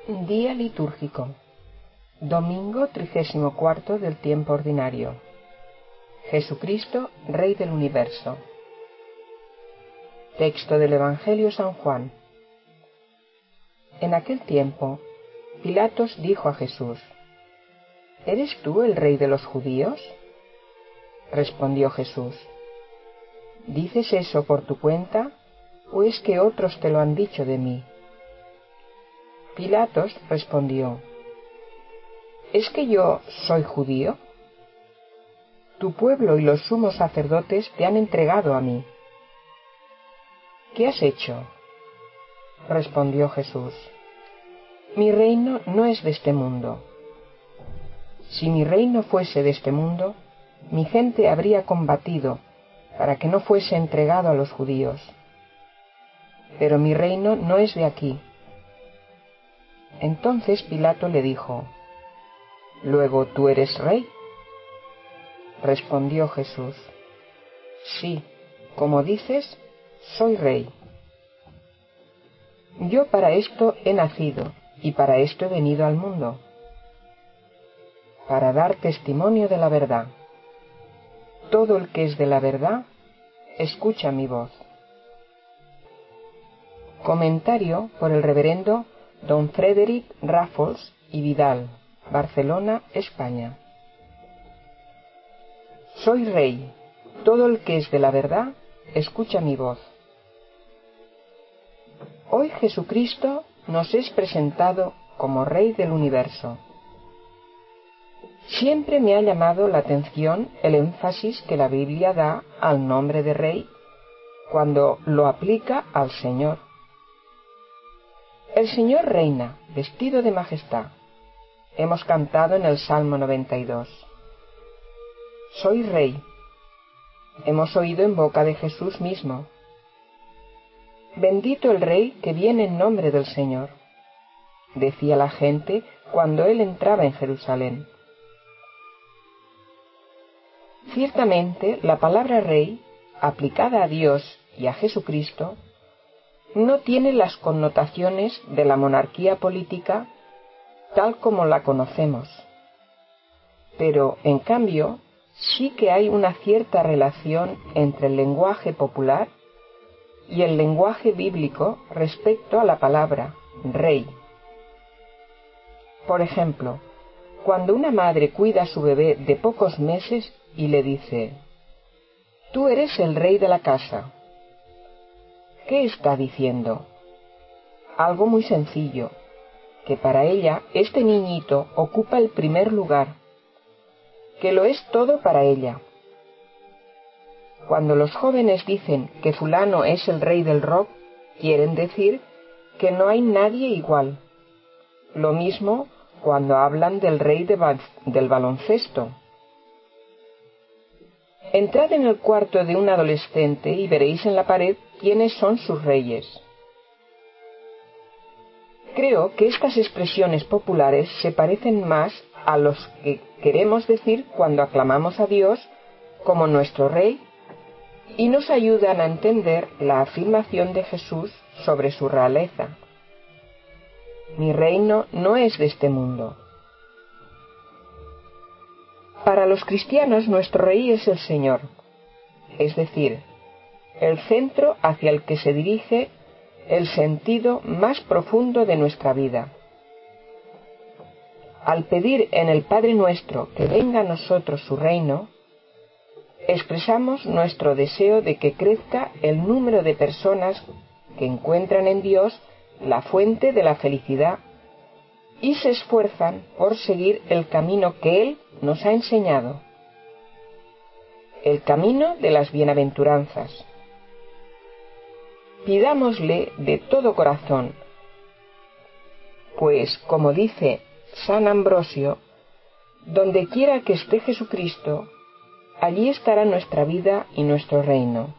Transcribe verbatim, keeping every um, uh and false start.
Día litúrgico. Domingo trigésimo cuarto del tiempo ordinario. Jesucristo, Rey del Universo. Texto del Evangelio San Juan. En aquel tiempo, Pilatos dijo a Jesús: ¿Eres tú el Rey de los judíos? Respondió Jesús: ¿Dices eso por tu cuenta, o es que otros te lo han dicho de mí? Pilatos respondió: ¿Es que yo soy judío? Tu pueblo y los sumos sacerdotes te han entregado a mí. ¿Qué has hecho? Respondió Jesús: Mi reino no es de este mundo. Si mi reino fuese de este mundo, mi gente habría combatido para que no fuese entregado a los judíos. Pero mi reino no es de aquí. Entonces Pilato le dijo: ¿Luego tú eres rey? Respondió Jesús: Sí, como dices, soy rey. Yo para esto he nacido y para esto he venido al mundo, para dar testimonio de la verdad. Todo el que es de la verdad, escucha mi voz. Comentario por el reverendo don Frederic Ràfols y Vidal, Barcelona, España. Soy rey. Todo el que es de la verdad, escucha mi voz. Hoy Jesucristo nos es presentado como Rey del Universo. Siempre me ha llamado la atención el énfasis que la Biblia da al nombre de Rey cuando lo aplica al Señor. El Señor reina, vestido de majestad. Hemos cantado en el Salmo noventa y dos. Soy Rey. Hemos oído en boca de Jesús mismo: Bendito el Rey que viene en nombre del Señor, decía la gente cuando él entraba en Jerusalén. Ciertamente, la palabra Rey, aplicada a Dios y a Jesucristo, no tiene las connotaciones de la monarquía política tal como la conocemos, pero, en cambio, sí que hay una cierta relación entre el lenguaje popular y el lenguaje bíblico respecto a la palabra rey. Por ejemplo, cuando una madre cuida a su bebé de pocos meses y le dice: «Tú eres el rey de la casa», ¿qué está diciendo? Algo muy sencillo, que para ella este niñito ocupa el primer lugar, que lo es todo para ella. Cuando los jóvenes dicen que fulano es el rey del rock, quieren decir que no hay nadie igual. Lo mismo cuando hablan del rey de ba- del baloncesto. Entrad en el cuarto de un adolescente y veréis en la pared quiénes son sus reyes. Creo que estas expresiones populares se parecen más a los que queremos decir cuando aclamamos a Dios como nuestro Rey y nos ayudan a entender la afirmación de Jesús sobre su realeza. Mi reino no es de este mundo. Para los cristianos nuestro Rey es el Señor, es decir, el centro hacia el que se dirige el sentido más profundo de nuestra vida. Al pedir en el Padre Nuestro que venga a nosotros su reino, expresamos nuestro deseo de que crezca el número de personas que encuentran en Dios la fuente de la felicidad y se esfuerzan por seguir el camino que Él nos ha enseñado, el camino de las bienaventuranzas. Pidámosle de todo corazón, pues, como dice San Ambrosio, donde quiera que esté Jesucristo, allí estará nuestra vida y nuestro reino.